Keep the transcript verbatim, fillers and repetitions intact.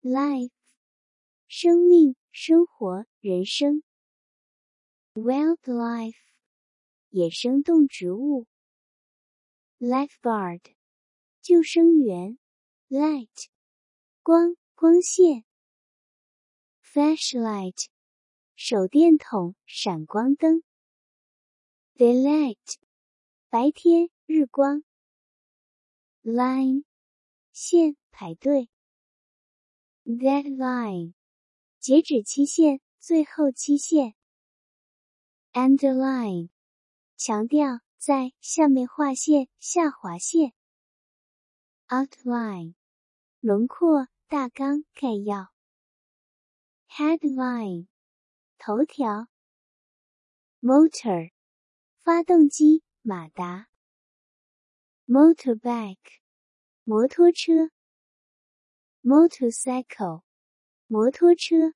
life 生命、生活、人生。wildlife 野生动植物。lifeguard 救生员。light 光、光线。flashlight 手电筒、闪光灯。daylight 白天、日光。line 线、排队。deadline 截止期限、最后期限。underline 强调在下面划线、下划线。outline 轮廓、大纲、概要。headline 头条。motor 发动机、马达。motorbike 摩托车。motorcycle 摩托车。